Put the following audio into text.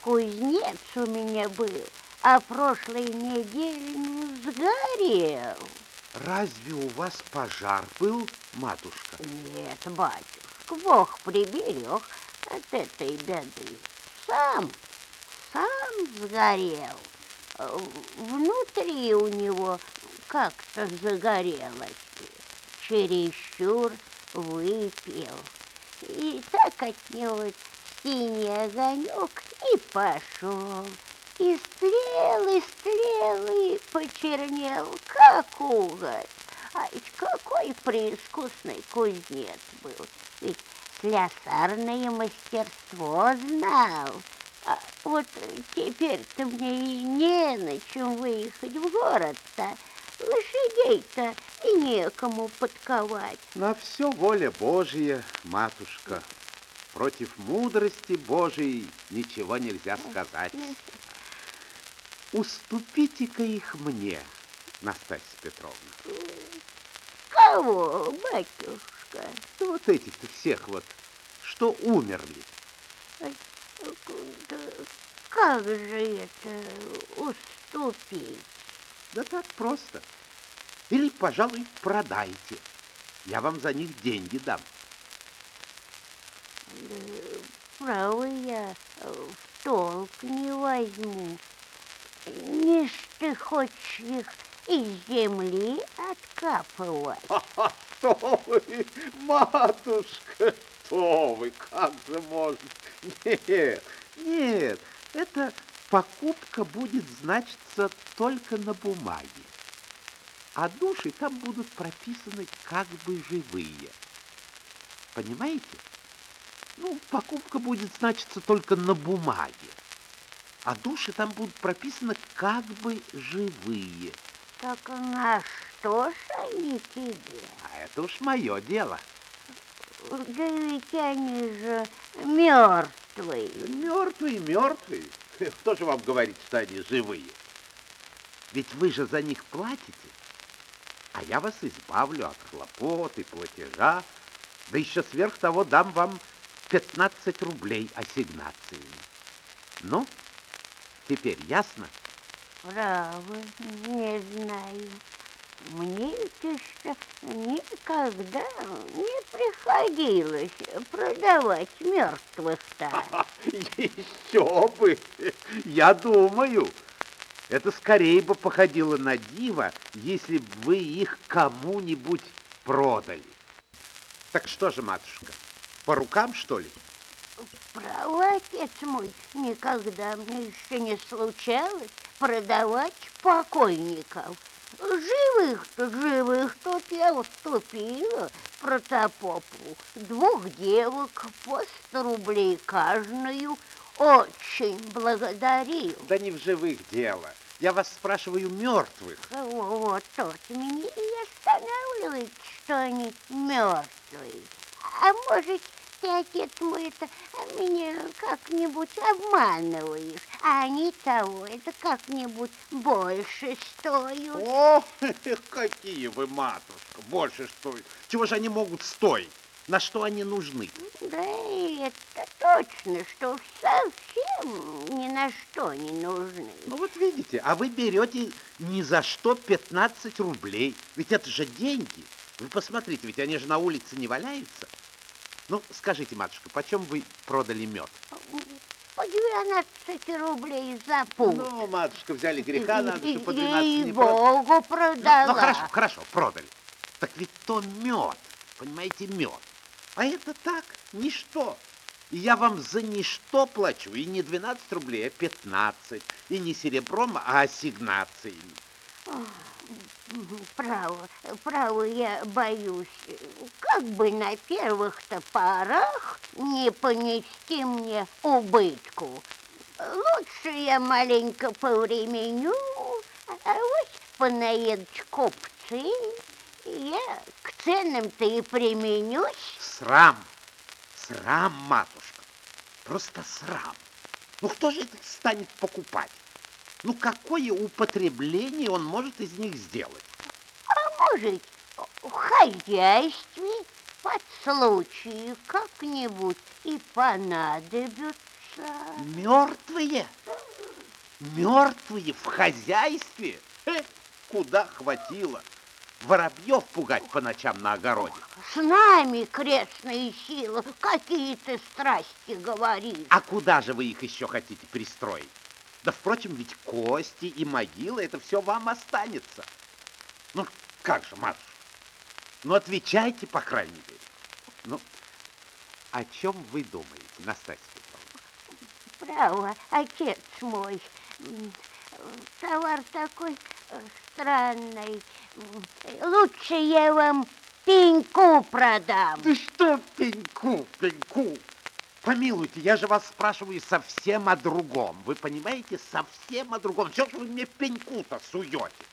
Кузнец у меня был, а прошлой неделе сгорел. Разве у вас пожар был, матушка? Нет, батюшка, Бог приберег от этой беды. Сам сгорел. Внутри у него как-то загорелось. Чересчур выпил. И так от него синий огонек и пошел. И стрелы почернел, как уголь. А ведь какой преискусный кузнец был. Ведь слесарное мастерство знал. А вот теперь-то мне и не на чем выехать в город-то. Лошадей-то и некому подковать. На все воля Божья, матушка. Против мудрости Божией ничего нельзя сказать. Уступите-ка их мне, Настасья Петровна. Кого, батюшка? Вот этих-то всех вот, что умерли. Да как же это уступить? Да так просто. Или, пожалуй, продайте. Я вам за них деньги дам. Право, я в толк не возьму. Не ж ты хочешь их из земли откапывать? Что вы, матушка, что вы, как же можно? Нет, эта покупка будет значиться только на бумаге. А души там будут прописаны как бы живые. Понимаете? Ну, покупка будет значиться только на бумаге. А души там будут прописаны как бы живые. Так на что ж они тебе? А это уж мое дело. Да ведь они же мертвые. Мертвые. Кто же вам говорит, что они живые? Ведь вы же за них платите, а я вас избавлю от хлопот и платежа, да еще сверх того дам вам 15 рублей ассигнациями. Ну, теперь ясно? Право, не знаю. Мне еще никогда не приходилось продавать мертвых-то. Еще бы! Я думаю, это скорее бы походило на диво, если бы вы их кому-нибудь продали. Так что же, матушка, по рукам, что ли? Право, отец мой, никогда мне еще не случалось продавать покойников. Живых тут я уступила протопопу. 2 девок по 100 рублей каждую. Очень благодарил. Да не в живых дело. Я вас спрашиваю мертвых. Вот тот меня и останавливает, что они мертвые. А может, ты, отец мой, это меня как-нибудь обманываешь, а они того, это как-нибудь больше стоят. О, какие вы, матушка, больше стоят. Чего же они могут стоить? На что они нужны? Да это точно, что совсем ни на что не нужны. Ну вот видите, а вы берете ни за что 15 рублей. Ведь это же деньги. Вы посмотрите, ведь они же на улице не валяются. Ну, скажите, матушка, почем вы продали мед? По 12 рублей за пуд. Ну, матушка, взяли греха, надо, что по 12 не продали. Богу продала. Ну, хорошо, продали. Так ведь то мед, понимаете, мед. А это так, ничто. И я вам за ничто плачу, и не 12 рублей, а 15. И не серебром, а ассигнациями. Право, я боюсь, как бы на первых-то порах не понести мне убытку. Лучше я маленько повременю, а вот понаедут купцы, я к ценам-то и применюсь. Срам, матушка, просто срам. Ну, кто же это станет покупать? Ну, какое употребление он может из них сделать? А может, в хозяйстве под случаю как-нибудь и понадобится. Мертвые? Мертвые в хозяйстве? Куда хватило? Воробьев пугать по ночам на огороде. С нами крестные силы, какие ты страсти говоришь. А куда же вы их еще хотите пристроить? Да, впрочем, ведь кости и могилы, это все вам останется. Ну, как же, матушка? Ну, отвечайте, по крайней мере. Ну, о чем вы думаете, Настасья Петровна? Право, отец мой, товар такой странный. Лучше я вам пеньку продам. Да что пеньку, пеньку? Помилуйте, я же вас спрашиваю совсем о другом. Вы понимаете, совсем о другом. Что же вы мне пеньку-то суете?